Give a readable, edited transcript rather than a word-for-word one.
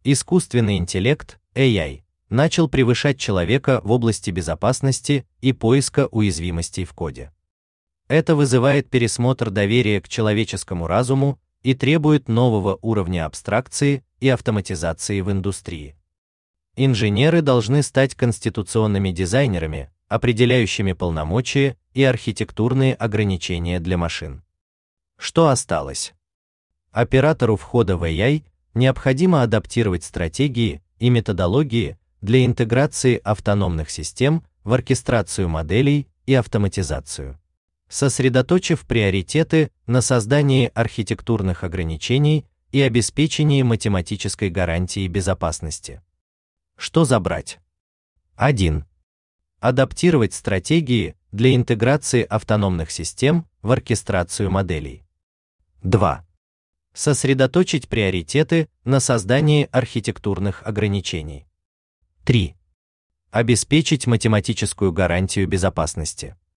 Искусственный интеллект, AI, начал превышать человека в области безопасности и поиска уязвимостей в коде. Это вызывает пересмотр доверия к человеческому разуму и требует нового уровня абстракции и автоматизации в индустрии. Инженеры должны стать конституционными дизайнерами, определяющими полномочия и архитектурные ограничения для машин. Что осталось? Оператору входа в AI необходимо адаптировать стратегии и методологии для интеграции автономных систем в оркестрацию моделей и автоматизацию, сосредоточив приоритеты на создании архитектурных ограничений и обеспечении математической гарантии безопасности. Что забрать? 1. Адаптировать стратегии для интеграции автономных систем в оркестрацию моделей. 2. Сосредоточить приоритеты на создании архитектурных ограничений. 3. Обеспечить математическую гарантию безопасности.